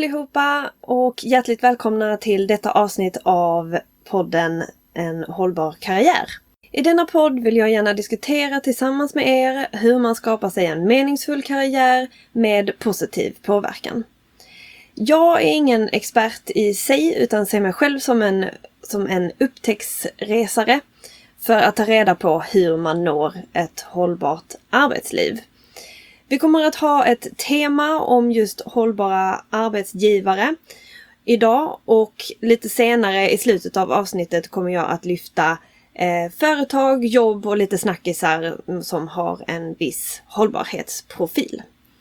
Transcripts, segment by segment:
allihopa och hjärtligt välkomna till detta avsnitt av podden En hållbar karriär. I denna podd vill jag gärna diskutera tillsammans med er hur man skapar sig en meningsfull karriär med positiv påverkan. Jag är ingen expert i sig utan ser mig själv som en upptäcktsresare för att ta reda på hur man når ett hållbart arbetsliv. Vi kommer att ha ett tema om just hållbara arbetsgivare idag och lite senare i slutet av avsnittet kommer jag att lyfta företag, jobb och lite snackisar som har en viss hållbarhetsprofil.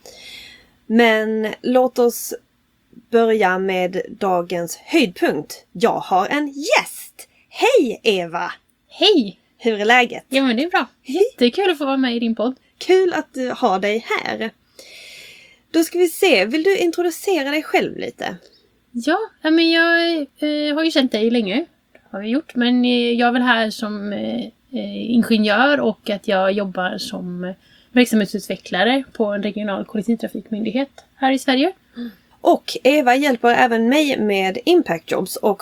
Men låt oss börja med dagens höjdpunkt. Jag har en gäst! Hej Eva! Hej! Hur är läget? Ja men det är bra. Jättekul att få vara med i din podd. Kul att du har dig här. Då ska vi se, vill du introducera dig själv lite? Ja men jag har ju känt dig länge. Har vi gjort. Men jag är väl här som ingenjör och att jag jobbar som verksamhetsutvecklare på en regional kollektivtrafikmyndighet här i Sverige. Och Eva hjälper även mig med Impact Jobs och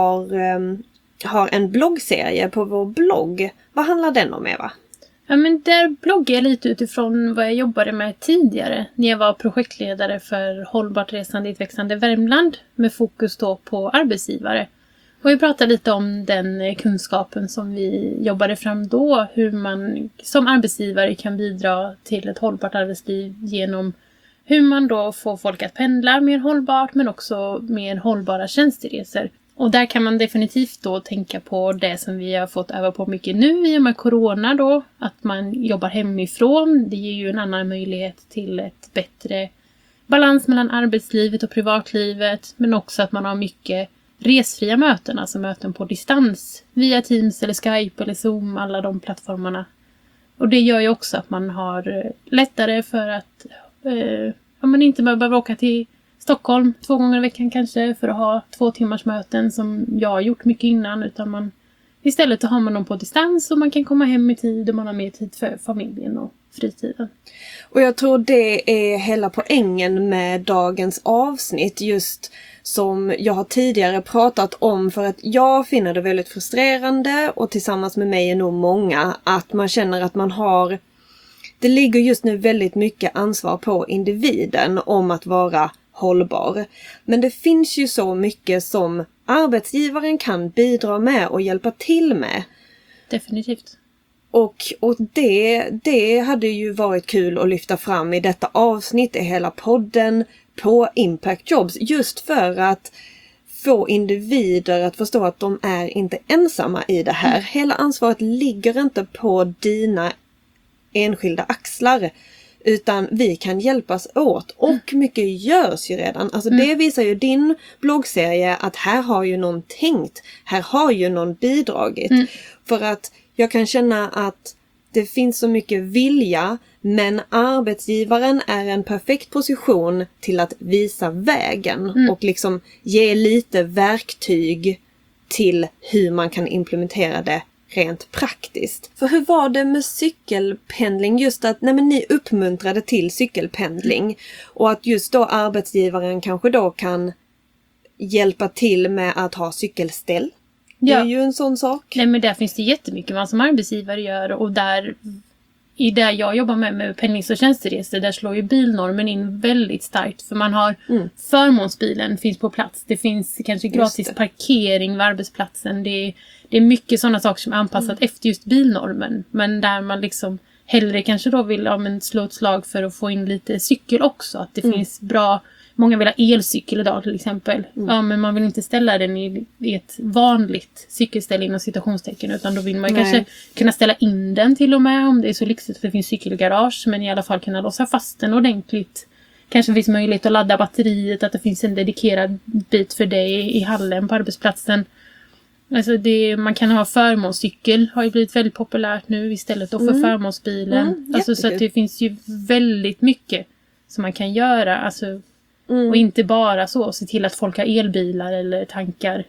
har en bloggserie på vår blogg. Vad handlar den om, Eva? Ja men där bloggar jag lite utifrån vad jag jobbade med tidigare när jag var projektledare för hållbart resande i ett växande Värmland med fokus då på arbetsgivare. Och vi pratar lite om den kunskapen som vi jobbade fram då, hur man som arbetsgivare kan bidra till ett hållbart arbetsliv genom hur man då får folk att pendla mer hållbart men också mer hållbara tjänsteresor. Och där kan man definitivt då tänka på det som vi har fått öva på mycket nu i och med corona då. Att man jobbar hemifrån. Det ger ju en annan möjlighet till ett bättre balans mellan arbetslivet och privatlivet. Men också att man har mycket resfria möten, alltså möten på distans. Via Teams eller Skype eller Zoom, alla de plattformarna. Och det gör ju också att man har lättare för att man inte behöver åka till Stockholm 2 gånger i veckan kanske för att ha 2 timmars möten som jag har gjort mycket innan, utan istället har man dem på distans och man kan komma hem i tid och man har mer tid för familjen och fritiden. Och jag tror det är hela poängen med dagens avsnitt, just som jag har tidigare pratat om, för att jag finner det väldigt frustrerande och tillsammans med mig är nog många att man känner att det ligger just nu väldigt mycket ansvar på individen om att vara hållbar. Men det finns ju så mycket som arbetsgivaren kan bidra med och hjälpa till med. Definitivt. Och det hade ju varit kul att lyfta fram i detta avsnitt, i hela podden på Impact Jobs. Just för att få individer att förstå att de är inte ensamma i det här. Hela ansvaret ligger inte på dina enskilda axlar. Utan vi kan hjälpas åt. Och mycket görs ju redan. Alltså det visar ju din bloggserie att här har ju någon tänkt. Här har ju någon bidragit. För att jag kan känna att det finns så mycket vilja. Men arbetsgivaren är en perfekt position till att visa vägen. Och liksom ge lite verktyg till hur man kan implementera det rent praktiskt. För hur var det med cykelpendling? Just att ni uppmuntrade till cykelpendling. Och att just då arbetsgivaren kanske då kan hjälpa till med att ha cykelställ. Det är ju en sån sak. Nej men där finns det jättemycket man som arbetsgivare gör. Och där jag jobbar med pendlings- och tjänsteresor, där slår ju bilnormen in väldigt starkt. För man har förmånsbilen finns på plats. Det finns kanske gratis parkering vid arbetsplatsen. Det är mycket sådana saker som är anpassat efter just bilnormen. Men där man liksom hellre kanske då vill slå ett slag för att få in lite cykel också. Att det finns bra, många vill ha elcykel idag till exempel. Ja, men man vill inte ställa den i ett vanligt cykelställe inom citationstecken. Utan då vill man kanske kunna ställa in den till och med om det är så lyxigt för det finns cykelgarage. Men i alla fall kunna låsa fast den ordentligt. Kanske finns möjlighet att ladda batteriet, att det finns en dedikerad bit för dig i hallen på arbetsplatsen. Alltså man kan ha förmånscykel, har ju blivit väldigt populärt nu istället då för förmånsbilen. Alltså så att det finns ju väldigt mycket som man kan göra. Alltså, och inte bara så se till att folk har elbilar eller tankar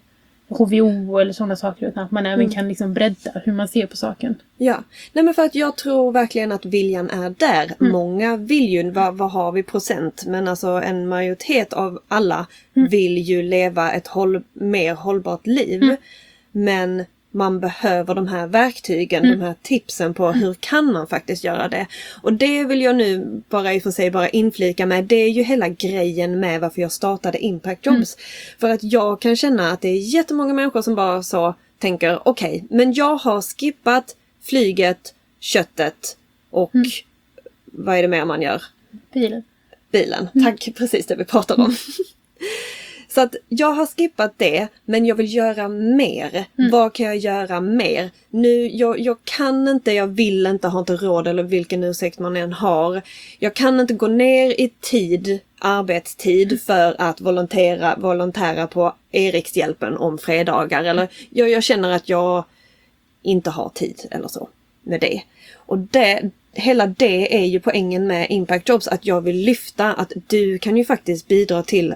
HVO eller sådana saker, utan att man även kan liksom bredda hur man ser på saken. Ja, nej men för att jag tror verkligen att viljan är där. Många vill ju, vad har vi procent? Men alltså en majoritet av alla vill ju leva ett mer hållbart liv. Men man behöver de här verktygen, de här tipsen på hur kan man faktiskt göra det. Och det vill jag nu bara inflika med. Det är ju hela grejen med varför jag startade Impact Jobs. För att jag kan känna att det är jättemånga människor som bara så tänker okej, men jag har skippat flyget, köttet och vad är det mer man gör? Bilen. Tack, precis det vi pratade om. Så att jag har skippat det, men jag vill göra mer. Vad kan jag göra mer? Nu, jag kan inte, jag vill inte, har inte råd eller vilken ursäkt man än har. Jag kan inte gå ner i arbetstid för att volontära på Erikshjälpen om fredagar. Eller jag känner att jag inte har tid eller så med det. Och hela det är ju poängen med Impact Jobs, att jag vill lyfta att du kan ju faktiskt bidra till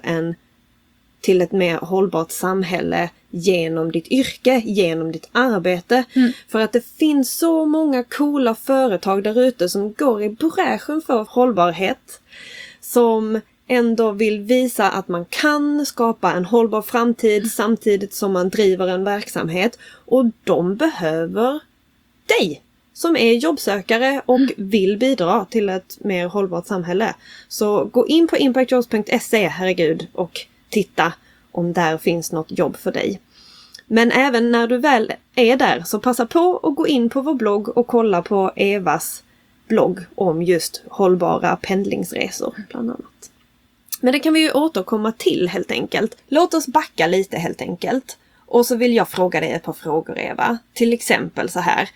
ett mer hållbart samhälle genom ditt yrke, genom ditt arbete. För att det finns så många coola företag där ute som går i bräschen för hållbarhet. Som ändå vill visa att man kan skapa en hållbar framtid samtidigt som man driver en verksamhet. Och de behöver dig som är jobbsökare och vill bidra till ett mer hållbart samhälle. Så gå in på impactjobs.se, herregud, och titta om där finns något jobb för dig. Men även när du väl är där så passa på att gå in på vår blogg och kolla på Evas blogg om just hållbara pendlingsresor bland annat. Men det kan vi ju återkomma till helt enkelt. Låt oss backa lite helt enkelt. Och så vill jag fråga dig ett par frågor, Eva. Till exempel så här.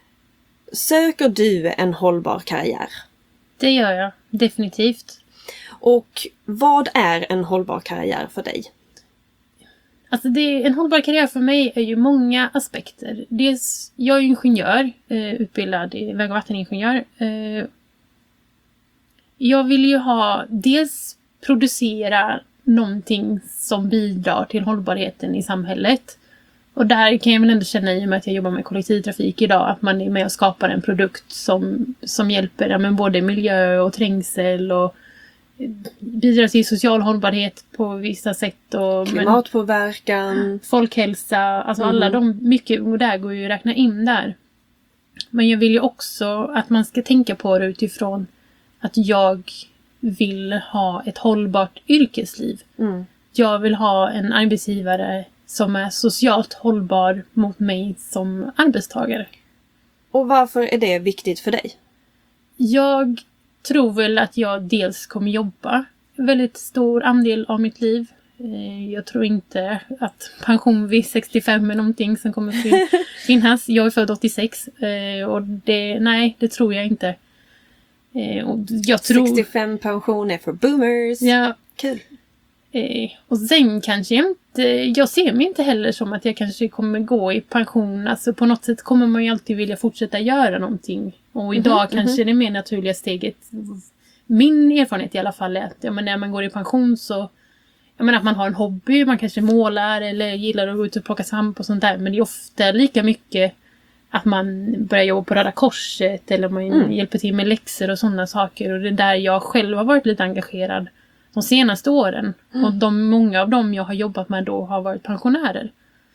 Söker du en hållbar karriär? Det gör jag, definitivt. Och vad är en hållbar karriär för dig? Alltså en hållbar karriär för mig är ju många aspekter. Dels, jag är ingenjör, utbildad väg- och vatteningenjör. Jag vill ju dels producera någonting som bidrar till hållbarheten i samhället. Och där kan jag väl ändå känna, i och med att jag jobbar med kollektivtrafik idag, att man är med och skapar en produkt som hjälper både miljö och trängsel och bidrar till social hållbarhet på vissa sätt. Och klimatpåverkan. Folkhälsa, alltså alla de, mycket, och där går ju att räkna in där. Men jag vill ju också att man ska tänka på det utifrån att jag vill ha ett hållbart yrkesliv. Jag vill ha en arbetsgivare som är socialt hållbar mot mig som arbetstagare. Och varför är det viktigt för dig? Jag tror väl att jag dels kommer jobba en väldigt stor andel av mitt liv. Jag tror inte att pension vid 65 är någonting som kommer finnas. Jag är född 86 och det tror jag inte. Och jag tror 65 pension är för boomers. Ja. Kul. Och sen kanske jag ser mig inte heller som att jag kanske kommer gå i pension. Alltså på något sätt kommer man ju alltid vilja fortsätta göra någonting. Och idag kanske det mer naturliga steget, min erfarenhet i alla fall, är att när man går i pension så, att man har en hobby, man kanske målar eller gillar att gå ut och plocka svamp och sånt där. Men det är ofta lika mycket att man börjar jobba på Röda Korset eller man hjälper till med läxor och sådana saker. Och det är där jag själv har varit lite engagerad de senaste åren. Och många av dem jag har jobbat med då har varit pensionärer.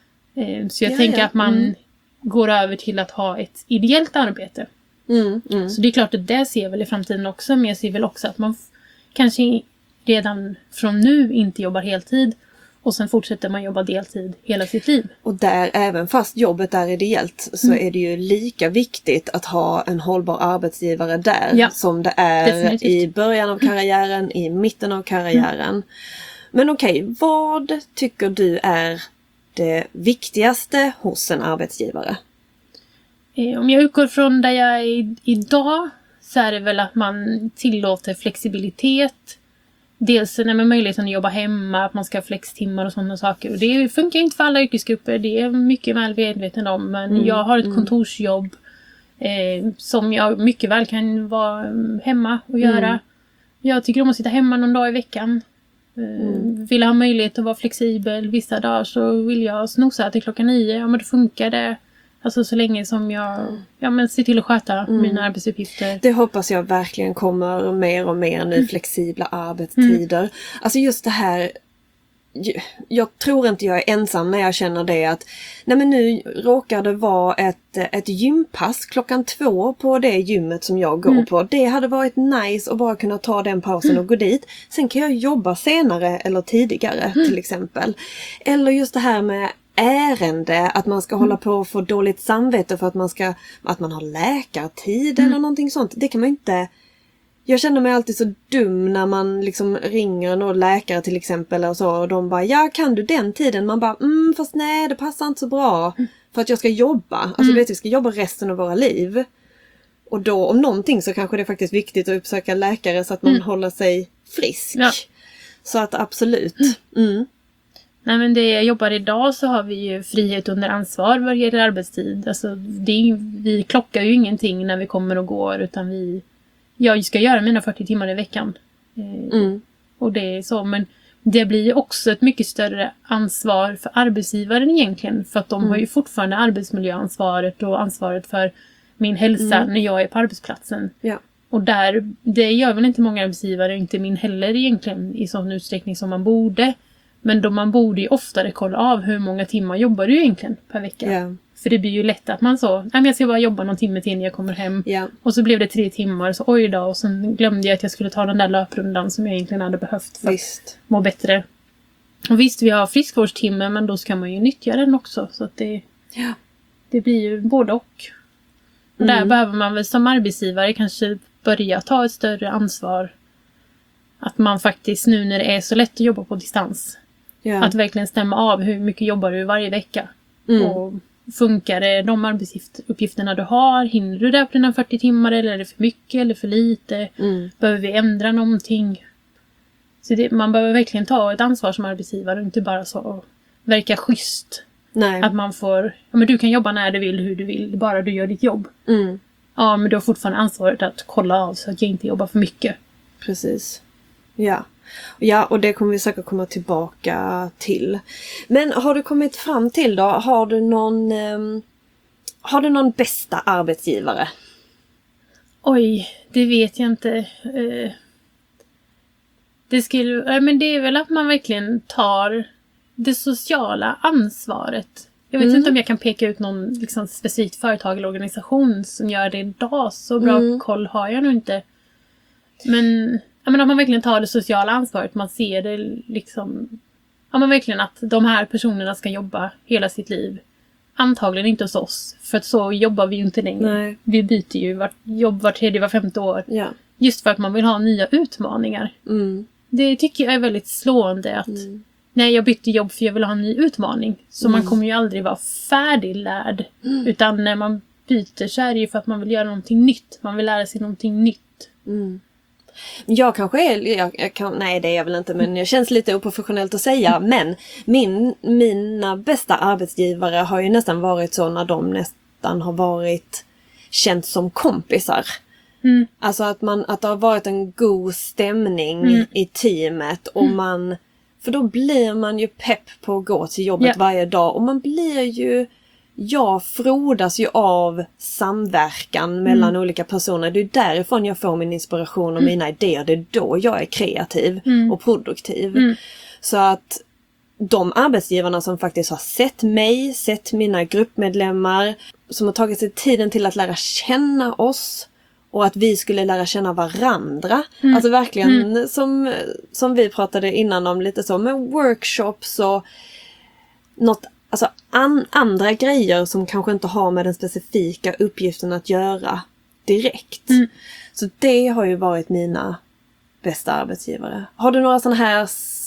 Så jag tänker att man går över till att ha ett ideellt arbete. Så det är klart att det ser jag väl i framtiden också. Men jag ser väl också att man kanske redan från nu inte jobbar heltid. Och sen fortsätter man jobba deltid hela sitt liv. Och där, även fast jobbet är ideellt, så är det ju lika viktigt att ha en hållbar arbetsgivare där som det är definitivt i början av karriären, i mitten av karriären. Men okej, vad tycker du är det viktigaste hos en arbetsgivare? Om jag utgår från där jag är idag, så är det väl att man tillåter flexibilitet. Dels med möjligheten att jobba hemma, att man ska ha flextimmar och sådana saker. Och det funkar inte för alla yrkesgrupper, det är mycket väl medveten om. Men jag har ett kontorsjobb som jag mycket väl kan vara hemma och göra. Jag tycker om att sitta hemma någon dag i veckan. Vill ha möjlighet att vara flexibel. Vissa dagar så vill jag snosa till 9:00. Ja, men då funkar det. Alltså så länge som jag ser till att sköta mina arbetsuppgifter. Det hoppas jag verkligen kommer mer och mer nu, flexibla arbetstider. Alltså just det här, jag tror inte jag är ensam när jag känner det att nej men nu råkar det vara ett gympass 2:00 på det gymmet som jag går på. Det hade varit nice att bara kunna ta den pausen och gå dit. Sen kan jag jobba senare eller tidigare till exempel. Eller just det här med ärende, att man ska hålla på och få dåligt samvete för att man har läkartid eller någonting sånt. Det kan man inte. Jag känner mig alltid så dum när man liksom ringer någon läkare till exempel och så, och de bara, ja kan du den tiden? Man bara, fast nej det passar inte så bra för att jag ska jobba. Alltså vi ska jobba resten av våra liv. Och då om någonting så kanske det är faktiskt viktigt att uppsöka läkare så att man håller sig frisk. Ja. Så att absolut. Nej, men det jag jobbar idag så har vi ju frihet under ansvar vad gäller arbetstid. Alltså vi klockar ju ingenting när vi kommer och går, utan jag ska göra mina 40 timmar i veckan. Och det är så, men det blir ju också ett mycket större ansvar för arbetsgivaren egentligen, för att de har ju fortfarande arbetsmiljöansvaret och ansvaret för min hälsa när jag är på arbetsplatsen. Ja. Och det gör väl inte många arbetsgivare, inte min heller egentligen i sån utsträckning som man borde. Men man borde ju oftare kolla av hur många timmar jobbar du egentligen per vecka. Yeah. För det blir ju lätt att man jag ska bara jobba någon timme till när jag kommer hem. Yeah. Och så blev det 3 timmar, så oj då. Och sen glömde jag att jag skulle ta den där löprundan som jag egentligen hade behövt för att må bättre. Och visst, vi har friskvårdstimme, men då ska man ju nyttja den också. Så att det blir ju både och. Och där behöver man väl som arbetsgivare kanske börja ta ett större ansvar. Att man faktiskt nu när det är så lätt att jobba på distans. Yeah. Att verkligen stämma av hur mycket jobbar du varje vecka. Och funkar det de arbetsuppgifterna du har? Hinner du där på dina 40 timmar? Eller är det för mycket eller för lite? Behöver vi ändra någonting? Så man behöver verkligen ta ett ansvar som arbetsgivare. Och inte bara så verka schysst. Nej. Att man får, men du kan jobba när du vill, hur du vill. Bara du gör ditt jobb. Ja, men du har fortfarande ansvaret att kolla av så att jag inte jobbar för mycket. Precis. Ja, och det kommer vi säkert komma tillbaka till. Men har du kommit fram till då? Har du någon bästa arbetsgivare? Oj, det vet jag inte. Men det är väl att man verkligen tar det sociala ansvaret. Jag vet inte om jag kan peka ut någon liksom specifikt företag eller organisation som gör det idag. Så bra koll har jag nog inte. Men att man verkligen tar det sociala ansvaret. Man ser det liksom. Ja, men verkligen att de här personerna ska jobba hela sitt liv. Antagligen inte hos oss. För att så jobbar vi ju inte längre. Nej. Vi byter ju var 3:e, var 5:e år. Ja. Just för att man vill ha nya utmaningar. Det tycker jag är väldigt slående. Att nej, jag bytte jobb för jag vill ha en ny utmaning. Så man kommer ju aldrig vvara färdiglärd. Utan när man byter så är det ju för att man vill göra någonting nytt. Man vill lära sig någonting nytt. Jag kanske nej det är jag väl inte, men jag känns lite oprofessionellt att säga, men mina bästa arbetsgivare har ju nästan varit så när de nästan har varit känt som kompisar. Alltså att det har varit en god stämning i teamet och för då blir man ju pepp på att gå till jobbet varje dag och man blir ju frodas ju av samverkan mellan olika personer. Det är därifrån jag får min inspiration och mina idéer. Det är då jag är kreativ och produktiv. Så att de arbetsgivarna som faktiskt har sett mig, sett mina gruppmedlemmar, som har tagit sig tiden till att lära känna oss och att vi skulle lära känna varandra. Alltså verkligen som vi pratade innan om lite så med workshops och något. Alltså andra grejer som kanske inte har med den specifika uppgiften att göra direkt. Så det har ju varit mina bästa arbetsgivare. Har du några sådana här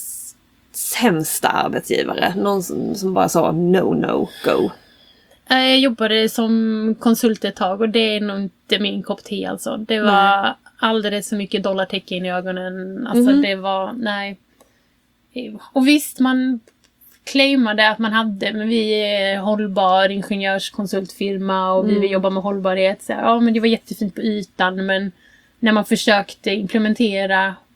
sämsta arbetsgivare? Någon som bara sa no, go? Jag jobbade som konsult ett tag och det är nog inte min kopp te alltså. Det var alldeles så mycket dollartecken i ögonen. Alltså det var, nej. Och visst, man claimade att man hade, men vi är hållbar ingenjörskonsultfirma och vi vill jobba med hållbarhet. Så, ja, men det var jättefint på ytan, men när man försökte implementera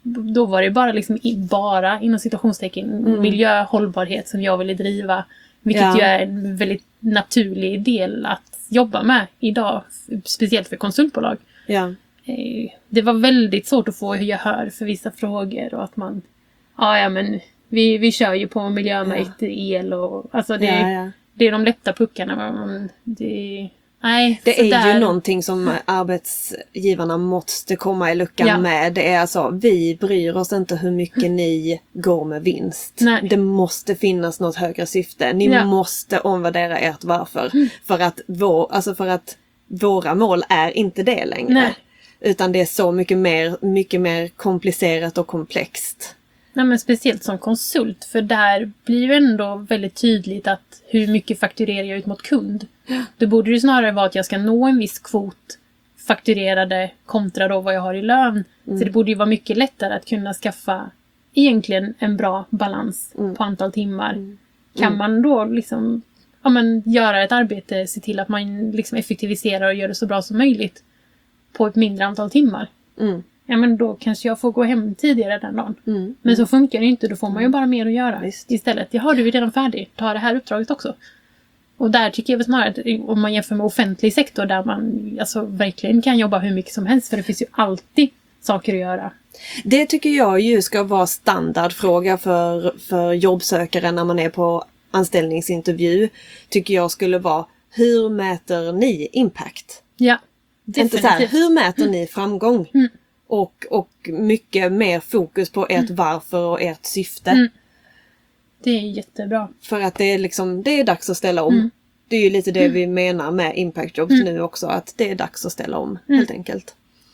då var det bara liksom bara inom citationstecken miljöhållbarhet som jag ville driva. Vilket ju är en väldigt naturlig del att jobba med idag. Speciellt för konsultbolag. Ja. Det var väldigt svårt att få gehör för vissa frågor. Och att man, men vi kör ju på miljömärkt el. Och, alltså det är de lätta puckarna. Det är ju någonting som arbetsgivarna måste komma i luckan med. Det är alltså, vi bryr oss inte hur mycket ni går med vinst. Nej. Det måste finnas något högre syfte. Ni måste omvärdera ert varför. För att våra mål är inte det längre. Nej. Utan det är så mycket mer komplicerat och komplext. Nej, men speciellt som konsult. För där blir det ändå väldigt tydligt att hur mycket fakturerar jag ut mot kund. Då borde det snarare vara att jag ska nå en viss kvot fakturerade kontra då vad jag har i lön. Så det borde ju vara mycket lättare att kunna skaffa egentligen en bra balans på antal timmar. Kan man då liksom göra ett arbete, se till att man liksom effektiviserar och gör det så bra som möjligt på ett mindre antal timmar. Ja, men då kanske jag får gå hem tidigare den dagen. Men så funkar det ju inte. Då får man ju bara mer att göra. Visst. Istället. Du är redan färdig. Ta det här uppdraget också. Och där tycker jag väl snarare att om man jämför med offentlig sektor där man verkligen kan jobba hur mycket som helst. För det finns ju alltid saker att göra. Det tycker jag ju ska vara standardfråga för jobbsökare när man är på anställningsintervju. Tycker jag skulle vara, hur mäter ni impact? Ja, definitivt. Inte så här, hur mäter ni framgång? Och mycket mer fokus på ert varför och ert syfte. Det är jättebra. För att det är dags att ställa om. Det är ju lite det vi menar med Impact Jobs nu också. Att det är dags att ställa om helt enkelt.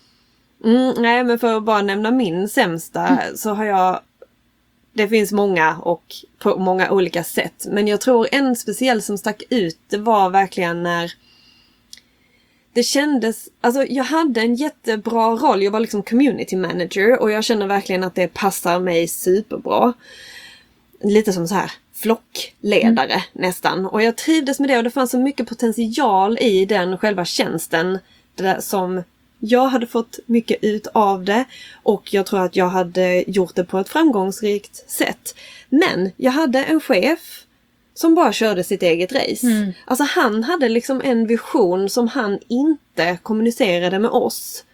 Nej, men för att bara nämna min sämsta så har jag... Det finns många och på många olika sätt. Men jag tror en speciell som stack ut, det var verkligen när... Det kändes, jag hade en jättebra roll. Jag var liksom community manager och jag känner verkligen att det passar mig superbra. Lite som så här flockledare nästan. Och jag trivdes med det och det fanns så mycket potential i den själva tjänsten som jag hade fått mycket ut av det. Och jag tror att jag hade gjort det på ett framgångsrikt sätt. Men jag hade en chef som bara körde sitt eget race. Alltså han hade liksom en vision som han inte kommunicerade med oss.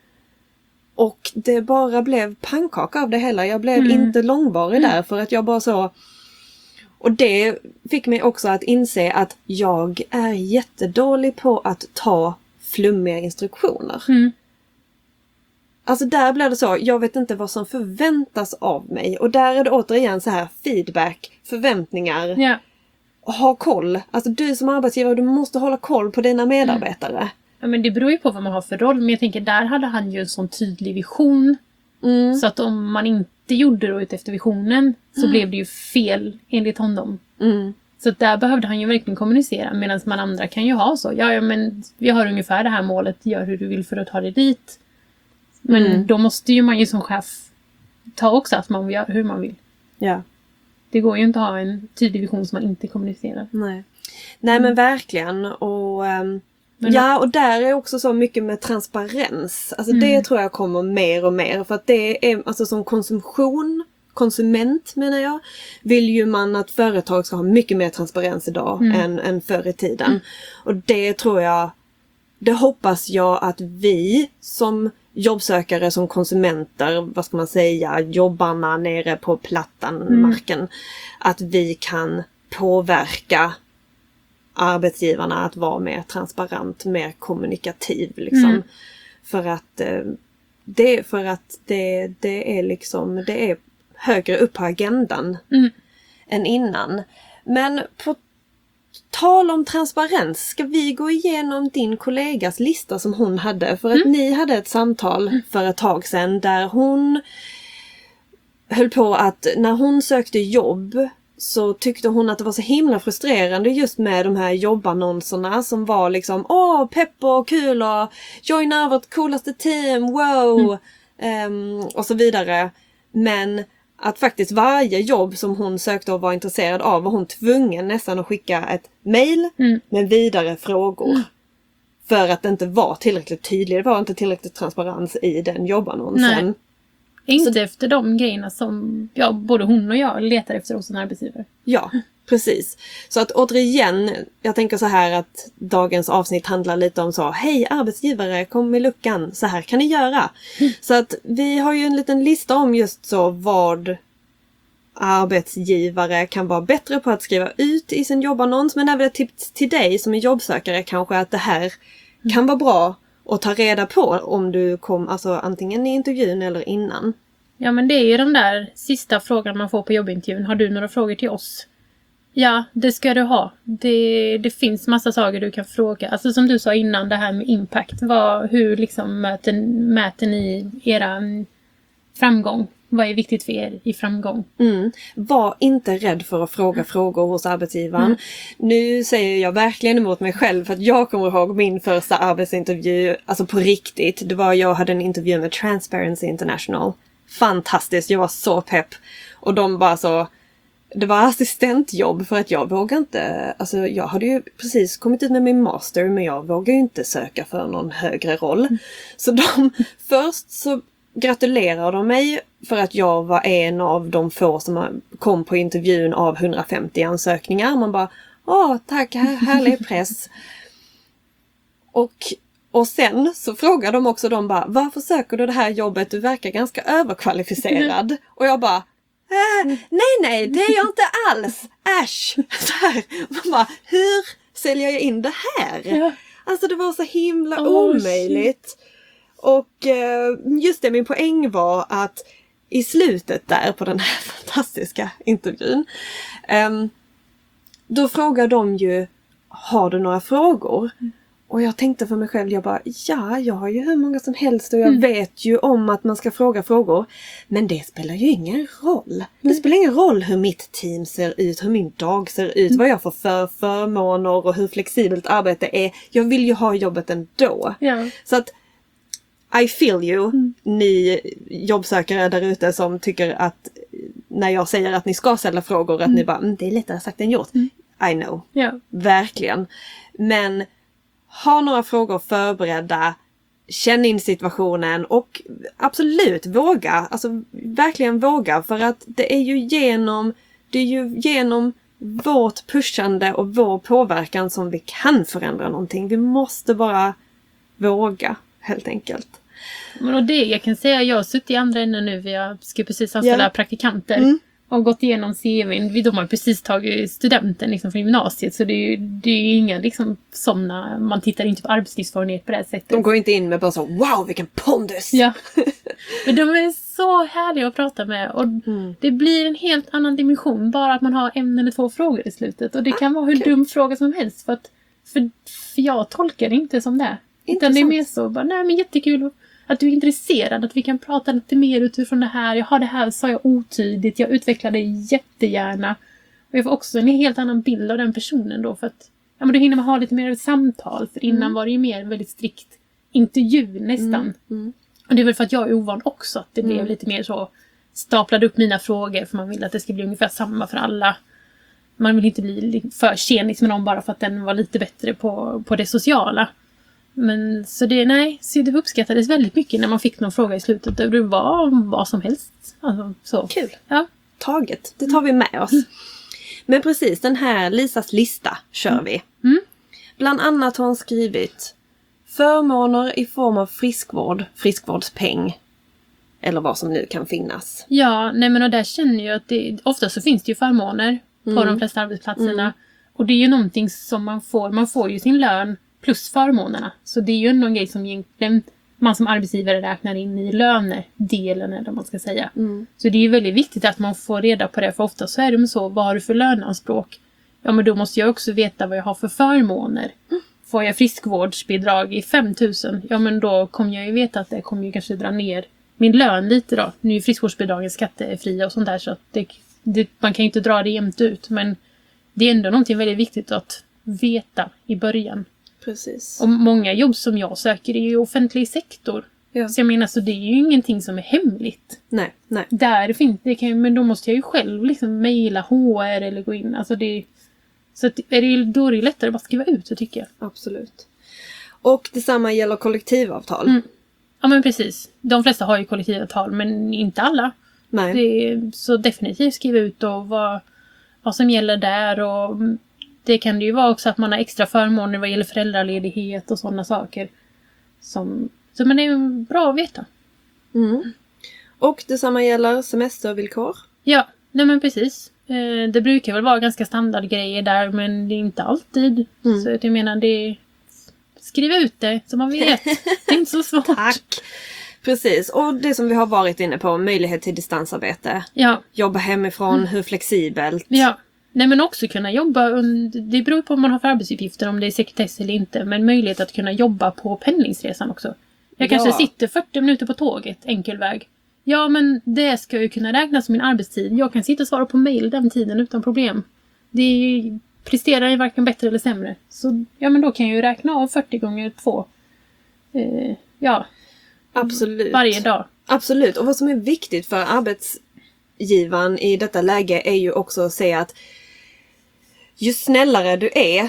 Och det bara blev pannkaka av det hela. Jag blev inte långvarig där för att jag bara så... Och det fick mig också att inse att jag är jättedålig på att ta flummiga instruktioner. Alltså där blev det så, jag vet inte vad som förväntas av mig. Och där är det återigen så här feedback, förväntningar. Ja. Ha koll. Alltså du som arbetsgivare, du måste hålla koll på dina medarbetare. Ja, men det beror ju på vad man har för roll. Men jag tänker, där hade han ju en sån tydlig vision. Så att om man inte gjorde det efter visionen så blev det ju fel enligt honom. Så där behövde han ju verkligen kommunicera. Medan man andra kan ju ha så. Ja, men vi har ungefär det här målet. Gör hur du vill för att ta det dit. Men då måste ju man ju som chef ta också att man gör hur man vill. Ja. Det går ju inte att ha en tydlig vision som man inte kommunicerar. Nej men verkligen. Och och där är också så mycket med transparens. Alltså det tror jag kommer mer och mer. För att det är alltså som konsument menar jag. Vill ju man att företag ska ha mycket mer transparens idag än förr i tiden. Och det tror jag, det hoppas jag att vi som jobbsökare, som konsumenter, vad ska man säga, jobbarna nere på plattan, marken, att vi kan påverka arbetsgivarna att vara mer transparent, mer kommunikativ liksom. För att det är liksom, det är högre upp på agendan än innan. Men på tal om transparens, ska vi gå igenom din kollegas lista som hon hade? För att ni hade ett samtal för ett tag sedan där hon höll på att när hon sökte jobb så tyckte hon att det var så himla frustrerande just med de här jobbannonserna som var liksom pepp och kul och joina vårt coolaste team, wow och så vidare. Men att faktiskt varje jobb som hon sökte och var intresserad av var hon tvungen nästan att skicka ett mejl med vidare frågor. För att det inte var tillräckligt tydligt, det var inte tillräckligt transparens i den jobbannonsen. Inte efter de grejerna som både hon och jag letar efter hos en arbetsgivare. Ja, precis. Så att återigen, jag tänker så här att dagens avsnitt handlar lite om så, hej arbetsgivare, kom i luckan, så här kan ni göra. Så att vi har ju en liten lista om just så vad arbetsgivare kan vara bättre på att skriva ut i sin jobbannons, men även ett tips till dig som är jobbsökare kanske att det här kan vara bra att ta reda på om du kom, alltså antingen i intervjun eller innan. Ja, men det är ju de där sista frågorna man får på jobbintervjun. Har du några frågor till oss? Ja, det ska du ha. Det finns massa saker du kan fråga. Alltså som du sa innan, det här med impact. Hur liksom mäter ni era framgång? Vad är viktigt för er i framgång? Var inte rädd för att fråga frågor hos arbetsgivaren. Nu säger jag verkligen emot mig själv för att jag kommer ihåg min första arbetsintervju, alltså på riktigt. Jag hade en intervju med Transparency International. Fantastiskt, jag var så pepp. Och de bara så, det var assistentjobb för att jag vågade inte, alltså jag hade ju precis kommit ut med min master men jag vågade ju inte söka för någon högre roll. Så först så gratulerar de mig för att jag var en av de få som kom på intervjun av 150 ansökningar. Man bara, tack, härlig press. Och sen så frågar de också varför söker du det här jobbet? Du verkar ganska överkvalificerad. Och jag bara, nej, det är jag inte alls. Äsch. Så här. Man bara, hur säljer jag in det här? Ja. Alltså det var så himla omöjligt. Shit. Och just det, min poäng var att i slutet där på den här fantastiska intervjun, då frågar de ju, har du några frågor? Och jag tänkte för mig själv, jag har ju hur många som helst och jag vet ju om att man ska fråga frågor. Men det spelar ju ingen roll. Det spelar ingen roll hur mitt team ser ut, hur min dag ser ut, vad jag får för förmåner och hur flexibelt arbete är. Jag vill ju ha jobbet ändå. Ja. Så att I feel you, ni jobbsökare där ute som tycker att när jag säger att ni ska ställa frågor att ni bara, det är lättare sagt än gjort. I know. Ja. Verkligen. Men ha några frågor förberedda, känn in situationen och absolut våga. Alltså verkligen våga, för att det är ju genom vårt pushande och vår påverkan som vi kan förändra någonting. Vi måste bara våga, helt enkelt. Men det jag kan säga, jag har suttit i andra änden nu. Jag ska precis anställa praktikanter. Och gått igenom CV:n. De har precis tagit studenten liksom från gymnasiet. Så det är ju inga liksom sådana, man tittar inte på arbetslivserfarenhet på det här sättet. De går inte in med bara så, wow vilken pondus! Ja. Men de är så härliga att prata med. Och det blir en helt annan dimension. Bara att man har en eller två frågor i slutet. Och det kan vara hur dum fråga som helst. För jag tolkar det inte som det. Utan det är mer så, bara, nej men jättekul att du är intresserad, att vi kan prata lite mer utifrån det här. Jag har det här, sa jag otydligt. Jag utvecklar det jättegärna. Och jag får också en helt annan bild av den personen då. För att då hinner man ha lite mer samtal. För innan var det ju mer en väldigt strikt intervju nästan. Och det är väl för att jag är ovan också. Att det blev lite mer så, staplade upp mina frågor. För man vill att det ska bli ungefär samma för alla. Man vill inte bli för tjenis med någon bara för att den var lite bättre på det sociala. Men så det uppskattades väldigt mycket när man fick någon fråga i slutet. Det var vad som helst. Alltså, så. Kul. Ja. Taget. Det tar vi med oss. Men precis, den här Lisas lista kör vi. Bland annat har hon skrivit förmåner i form av friskvårdspeng. Eller vad som nu kan finnas. Ja, men och där känner jag att ofta så finns det ju förmåner på de flesta arbetsplatserna. Och det är ju någonting som man får ju sin lön plus förmånerna. Så det är ju en grej som egentligen man som arbetsgivare räknar in i lönedelen eller vad man ska säga. Så det är ju väldigt viktigt att man får reda på det. För ofta så är det så, vad har du för löneanspråk? Ja, men då måste jag också veta vad jag har för förmåner. Får jag friskvårdsbidrag i 5 000, ja men då kommer jag ju veta att det kommer ju kanske dra ner min lön lite då. Nu är friskvårdsbidragen skattefria och sånt där, så att man kan ju inte dra det jämnt ut. Men det är ändå någonting väldigt viktigt att veta i början. Precis. Och många jobb som jag söker är ju offentlig sektor. Ja. Så jag menar, så det är ju ingenting som är hemligt. Nej. Där finns det, men då måste jag ju själv liksom mejla HR eller gå in. Alltså så att då är det lättare att bara skriva ut, så tycker jag. Absolut. Och detsamma gäller kollektivavtal. Ja men precis. De flesta har ju kollektivavtal men inte alla. Nej. Det är så definitivt skriva ut då vad som gäller där. Och det kan det ju vara också att man har extra förmåner vad gäller föräldraledighet och sådana saker. Så men det är bra att veta. Mm. Och detsamma gäller semestervillkor. Ja, nej men precis. Det brukar väl vara ganska standardgrejer där men det är inte alltid. Så att jag menar skriv ut det så man vet. Det är inte så svårt. Tack! Precis, och det som vi har varit inne på, möjlighet till distansarbete. Ja. Jobba hemifrån, hur flexibelt. Ja, nej men också kunna jobba det beror på vad man har för arbetsuppgifter, om det är sekretess eller inte. Men möjlighet att kunna jobba på pendlingsresan också. Jag kanske sitter 40 minuter på tåget, enkel väg. Ja, men det ska ju kunna räknas som min arbetstid. Jag kan sitta och svara på mail den tiden utan problem. Det presterar ju varken bättre eller sämre. Så ja, men då kan jag ju räkna av 40 gånger 2. Ja. Absolut. Varje dag. Absolut. Och vad som är viktigt för arbetsgivaren i detta läge är ju också att säga att ju snällare du är,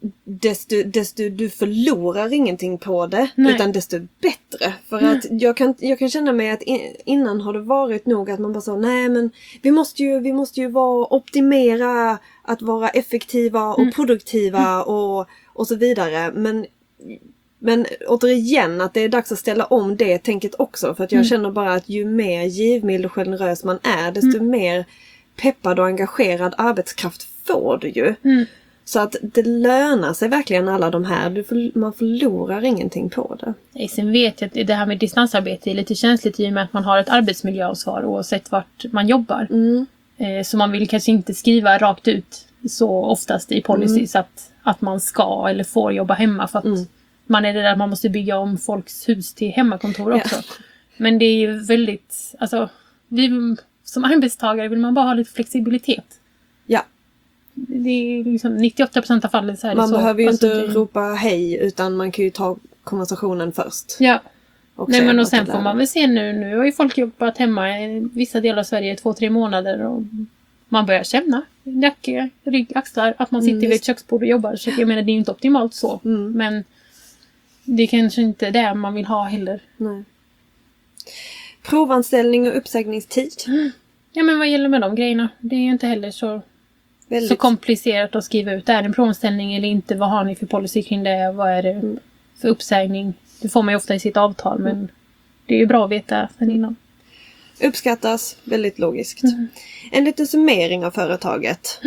desto du förlorar ingenting på det. Nej. Utan desto bättre. För att jag kan känna mig att innan har det varit nog att man bara sa nej men vi måste ju optimera att vara effektiva och produktiva och så vidare. Men återigen att det är dags att ställa om det tänket också. För att jag känner bara att ju mer givmild och generös man är, desto mer peppad och engagerad arbetskraft får du ju. Så att det lönar sig verkligen alla de här. Man förlorar ingenting på det. Nej, sen vet jag att det här med distansarbete är lite känsligt i och med att man har ett arbetsmiljöansvar oavsett vart man jobbar. Så man vill kanske inte skriva rakt ut så oftast i policies att man ska eller får jobba hemma för att man är rädd att man måste bygga om folks hus till hemmakontor också. Ja. Men det är ju väldigt, alltså som arbetstagare vill man bara ha lite flexibilitet. Ja. Det är liksom 98% av fallen så är det man så. Man behöver ju inte ropa hej utan man kan ju ta konversationen först. Ja. Nej men och sen får man väl se nu har ju folk jobbat hemma i vissa delar av Sverige 2-3 månader och man börjar känna nacke, rygg, axlar att man sitter vid ett köksbord och jobbar. Så jag menar det är ju inte optimalt så. Men det är kanske inte det man vill ha heller. Nej. Provanställning och uppsägningstid. Ja men vad gäller med de grejerna? Det är ju inte heller så komplicerat att skriva ut. Är det en provanställning eller inte? Vad har ni för policy kring det? Vad är det för uppsägning? Det får man ju ofta i sitt avtal men det är ju bra att veta sen innan. Uppskattas, väldigt logiskt. En liten summering av företaget.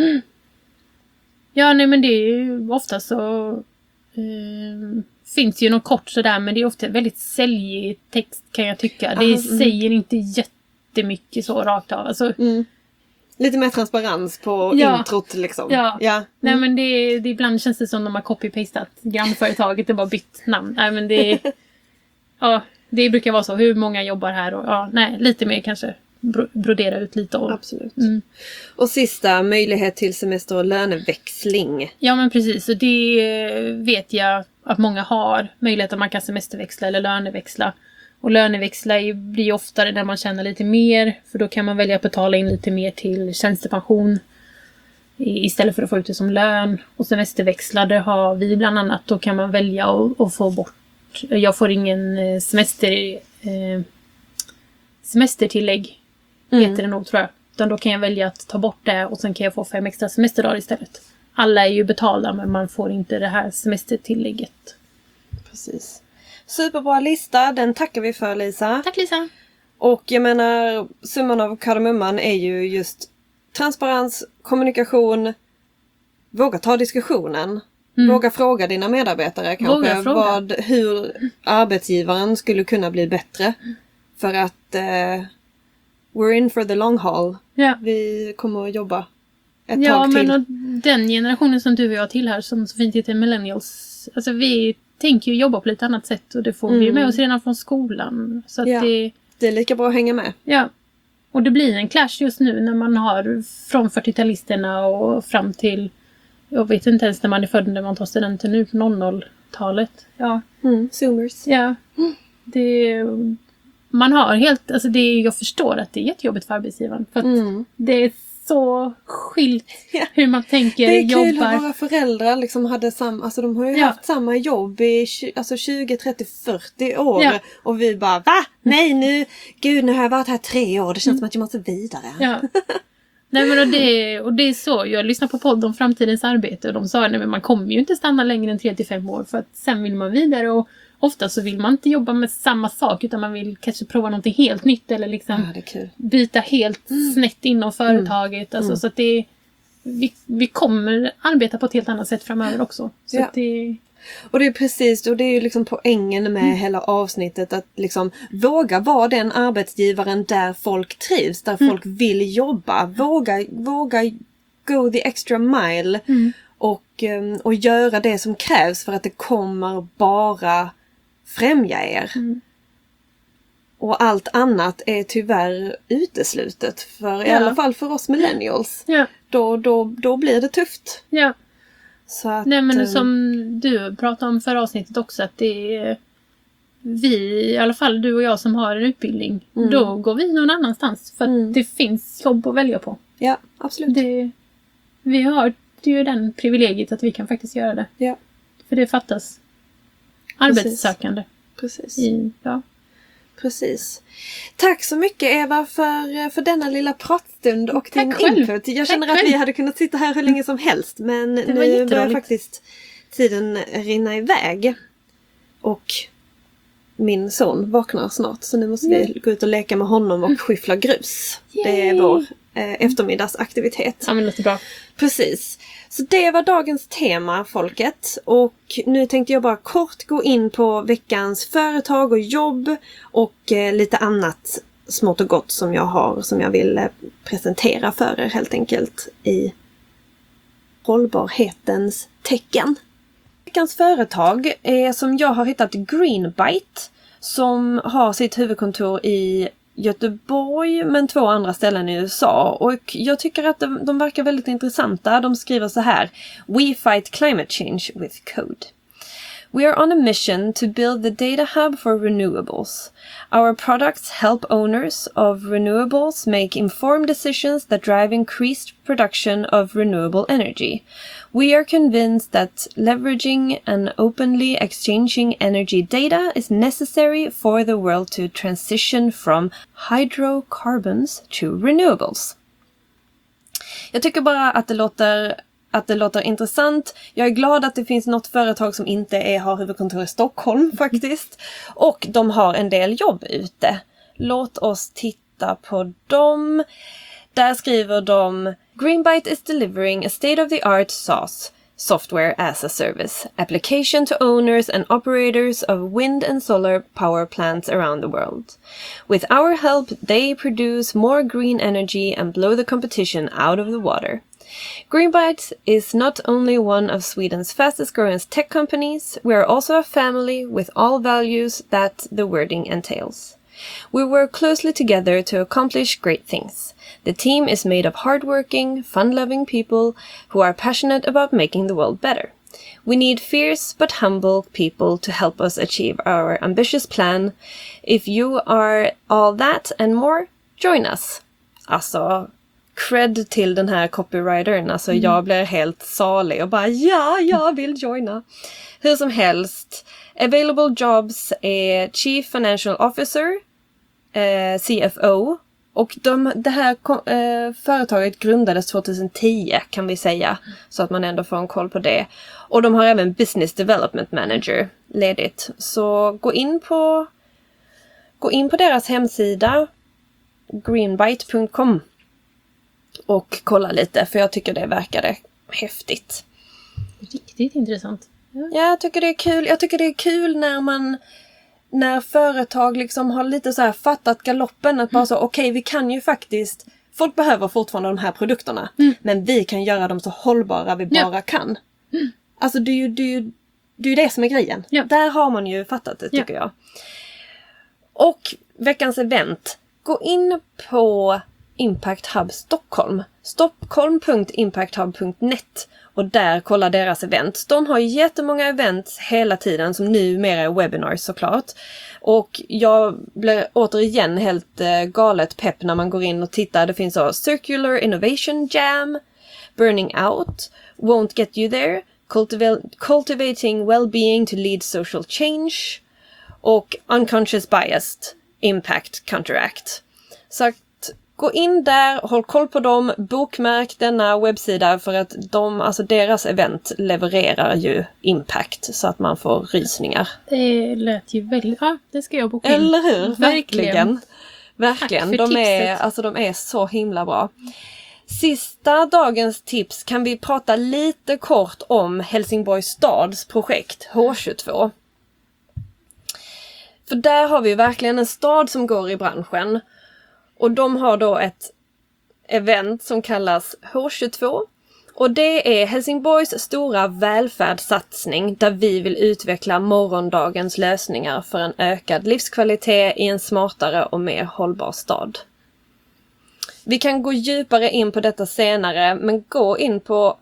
Ja nej men det är ju ofta så finns ju något kort sådär men det är ofta väldigt säljig text kan jag tycka. Det säger inte jättemycket så rakt av. Alltså, lite mer transparens på introt liksom. Ja. Nej men det ibland känns det som de har copy-pastat grannföretaget och bara bytt namn. Nej men det det brukar vara så. Hur många jobbar här och lite mer kanske brodera ut lite. Absolut. Och sista, möjlighet till semester och löneväxling. Ja men precis, och det vet jag att många har. Möjlighet att man kan semesterväxla eller löneväxla. Och löneväxla blir oftare när man tjänar lite mer. För då kan man välja att betala in lite mer till tjänstepension istället för att få ut det som lön. Och semesterväxlade har vi bland annat. Då kan man välja att få bort. Jag får ingen semestertillägg. Heter det nog tror jag. Utan då kan jag välja att ta bort det och sen kan jag få 5 extra semesterdagar istället. Alla är ju betalda men man får inte det här semestertillägget. Precis. Superbra lista, den tackar vi för Lisa. Tack Lisa. Och jag menar, summan av kardemumman är ju just transparens, kommunikation, våga ta diskussionen. Våga fråga dina medarbetare kanske hur arbetsgivaren skulle kunna bli bättre. För att we're in for the long haul. Ja. Vi kommer att jobba ett tag till. Ja, men och den generationen som du och jag tillhör som så fint heter millennials. Alltså vi tänker ju jobba på lite annat sätt och det får vi ju med oss redan från skolan. Så att det är lika bra att hänga med. Ja. Och det blir en clash just nu när man har från 40-talisterna och fram till jag vet inte ens när man är född när man tar studenten nu på 00-talet. Ja. Zoomers. Ja. Man har helt, alltså jag förstår att det är jättejobbigt för arbetsgivaren. För att det så skilt hur man tänker, det är kul jobbar. hur våra föräldrar liksom hade alltså de har ju haft samma jobb i 20, 30, 40 år. Ja. Och vi bara, va? Nej nu, gud nu har jag varit här 3 år, det känns som att jag måste vidare. Ja. Nej men och det är så, jag lyssnar på podd om framtidens arbete och de sa att man kommer ju inte stanna längre än 3-5 år för att sen vill man vidare och ofta så vill man inte jobba med samma sak utan man vill kanske prova något helt nytt eller liksom det är kul. byta helt snett inom företaget. Alltså, så att vi kommer arbeta på ett helt annat sätt framöver också. Så att och det är precis, och det är ju liksom poängen med hela avsnittet att liksom våga vara den arbetsgivaren där folk trivs, där folk vill jobba. Våga go the extra mile och göra det som krävs för att det kommer bara främja er. Och allt annat är tyvärr uteslutet för i alla fall för oss millennials. Ja. Då blir det tufft. Ja. Så att, nej men som du pratade om förra avsnittet också att det är vi, i alla fall du och jag som har en utbildning, då går vi någon annanstans för att det finns jobb att välja på. Ja, absolut. Vi har ju den privilegiet att vi kan faktiskt göra det. Ja. För det fattas arbetssökande. Precis. Precis. Tack så mycket Eva för denna lilla pratstund och din input. Jag känner att vi hade kunnat sitta här hur länge som helst. Men nu börjar faktiskt tiden rinna iväg. Och min son vaknar snart. Så nu måste vi gå ut och leka med honom och skyffla grus. Det är vår eftermiddagsaktivitet. Ja men det låter bra. Precis. Så det var dagens tema, folket. Och nu tänkte jag bara kort gå in på veckans företag och jobb. Och lite annat smått och gott som jag vill presentera för er helt enkelt i hållbarhetens tecken. Veckans företag är som jag har hittat Greenbyte som har sitt huvudkontor i Göteborg men 2 andra ställen i USA och jag tycker att de verkar väldigt intressanta. De skriver så här: We fight climate change with code. We are on a mission to build the data hub for renewables. Our products help owners of renewables make informed decisions that drive increased production of renewable energy. We are convinced that leveraging and openly exchanging energy data is necessary for the world to transition from hydrocarbons to renewables. Jag tycker bara att det låter intressant. Jag är glad att det finns något företag som inte har huvudkontor i Stockholm faktiskt. Och de har en del jobb ute. Låt oss titta på dem. Där skriver de: Greenbyte is delivering a state-of-the-art SaaS, software as a service, application to owners and operators of wind and solar power plants around the world. With our help, they produce more green energy and blow the competition out of the water. Greenbyte is not only one of Sweden's fastest growing tech companies, we are also a family with all values that the wording entails. We work closely together to accomplish great things. The team is made of hardworking, fun-loving people who are passionate about making the world better. We need fierce but humble people to help us achieve our ambitious plan. If you are all that and more, join us. Alltså, cred till den här copywritern. Alltså jag blir helt salig och bara jag vill joina. Hur som helst, available jobs är Chief Financial Officer, CFO. Och det här företaget grundades 2010 kan vi säga. Så att man ändå får en koll på det. Och de har även Business Development Manager ledigt. Så gå in på deras hemsida greenbyte.com och kolla lite. För jag tycker det verkade häftigt. Riktigt intressant. Ja, jag tycker det är kul. Jag tycker det är kul när företag liksom har lite så här fattat galoppen att bara så okej, vi kan ju faktiskt, folk behöver fortfarande de här produkterna men vi kan göra dem så hållbara vi bara kan. Alltså det är ju det som är grejen. Där har man ju fattat det tycker jag. Och veckans event, gå in på Impact Hub Stockholm. Stockholm.impacthub.net. Och där kolla deras event. De har jättemånga events hela tiden som numera är webinars såklart. Och jag blir återigen helt galet pepp när man går in och tittar. Det finns så Circular Innovation Jam, Burning Out, Won't Get You There, Cultivating Wellbeing to Lead Social Change och Unconscious Biased Impact Counteract. Så att gå in där, håll koll på dem, bokmärk denna webbsida för att deras event levererar ju impact så att man får rysningar. Det lät ju väldigt... Ja, det ska jag boka in. Eller hur? Verkligen. De är så himla bra. Sista dagens tips kan vi prata lite kort om Helsingborgs stads projekt H22. För där har vi verkligen en stad som går i branschen. Och de har då ett event som kallas H22. Och det är Helsingborgs stora välfärdssatsning där vi vill utveckla morgondagens lösningar för en ökad livskvalitet i en smartare och mer hållbar stad. Vi kan gå djupare in på detta senare, men gå in på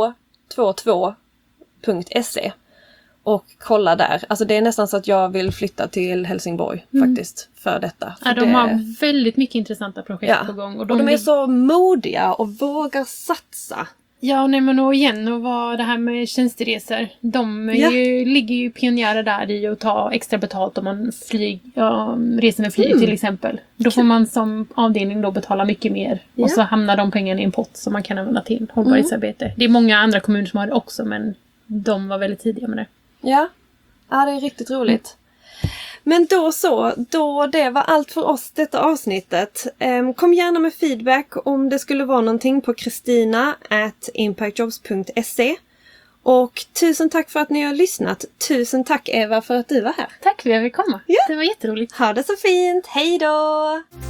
h22.se och kolla där. Alltså det är nästan så att jag vill flytta till Helsingborg faktiskt för detta. För de har väldigt mycket intressanta projekt på gång. Och de är så modiga och vågar satsa. Ja, och igen, och vad det här med tjänsteresor. De ligger ju pionjärer där i att ta extra betalt om man reser med flyg till exempel. Då får man som avdelning då betala mycket mer. Och så hamnar de pengarna i en pott som man kan använda till hållbarhetsarbete. Det är många andra kommuner som har det också, men de var väldigt tidiga med det. Ja, det är riktigt roligt. Men då det var allt för oss detta avsnittet. Kom gärna med feedback om det skulle vara någonting på kristina@impactjobs.se. Och tusen tack för att ni har lyssnat. Tusen tack Eva för att du var här. Tack för att jag fick komma. Ja. Det var jätteroligt. Ha det så fint. Hej då!